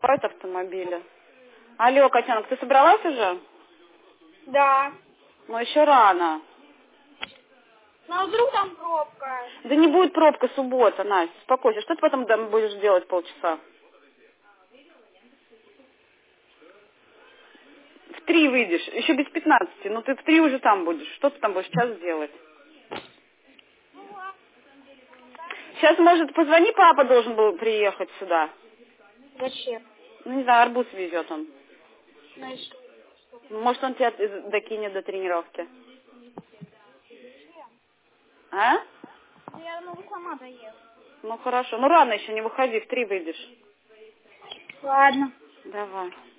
покупают автомобили. Алло, котенок, ты собралась уже? Да. Ну, еще рано. Ну а вдруг там пробка? Да не будет пробка, суббота, Настя, успокойся. Что ты потом там будешь делать полчаса? В 3 выйдешь, еще без 15. Ну, ты в 3 уже там будешь. Что ты там будешь сейчас делать? Ну ладно. Сейчас, может, позвони, папа должен был приехать сюда. Зачем? Ну, не знаю, арбуз везет он. Ну и что? Может, он тебя докинет до тренировки. Зачем? А? Да я могу сама доехать. Ну, хорошо. Ну, рано еще, не выходи, в 3 выйдешь. Ладно. Давай.